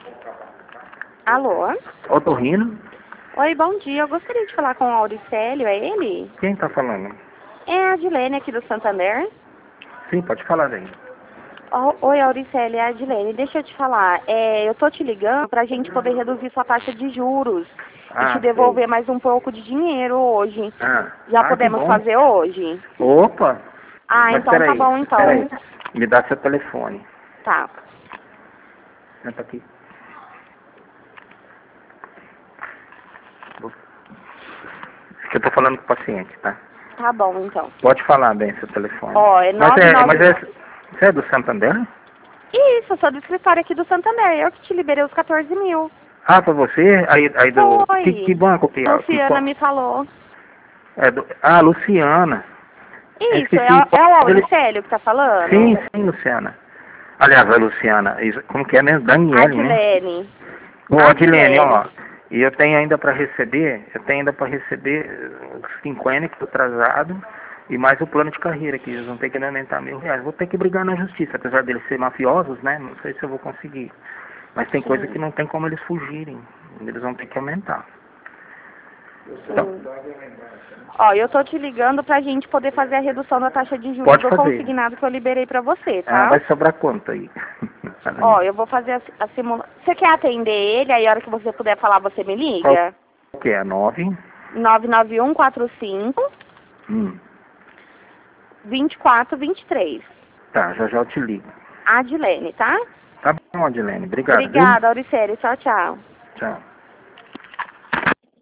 Alô? Otorrino? Oi, bom dia. Eu gostaria de falar com o Auricélio, é ele? Quem tá falando? É a Adilene aqui do Santander. Sim, pode falar daí. Oi, Auricélio, é a Adilene. Deixa eu te falar. Eu tô te ligando pra gente poder reduzir sua taxa de juros e te Ah, sei. devolver mais um pouco de dinheiro hoje. Já Que podemos bom. fazer hoje? Opa! Ah, Mas então tá peraí, bom, então. peraí. Me dá seu telefone. Tá. Senta aqui. Que eu tô falando com o paciente, tá? Tá bom, então. Pode falar bem seu telefone. Ó, é Mas 99... você é do Santander? Isso, eu sou do escritório aqui do Santander. Eu que te liberei os 14 mil. Ah, foi você? Aí do... Que Foi. banco que A é? Luciana me falou. Luciana. Eu Isso, esqueci. é o Auricélio que tá falando? Sim, Luciana. Aliás, a Luciana, como que é mesmo? Daniele, né? Adilene. Ô, Adilene, Adilene. ó, e eu tenho ainda para receber 50 atrasado e mais o plano de carreira, que eles vão ter que aumentar R$ 1.000. Vou ter que brigar na justiça, apesar deles serem mafiosos, né? Não sei se eu vou conseguir. Mas tem coisa que Sim. não tem como eles fugirem. Eles vão ter que aumentar. Então, Sim. Ó, eu tô te ligando pra gente poder fazer a redução da taxa de juros pode do fazer. consignado que eu liberei pra você, tá? Vai sobrar quanto aí? Ó, eu vou fazer a simulação. Você quer atender ele? Aí a hora que você puder falar, você me Qual liga? que é? 9? 99145 Hum. 2423. Tá, já eu te ligo. Adilene, tá? Tá bom, Adilene. Obrigado, viu? Obrigada, Auricélio. Tchau, tchau. Tchau.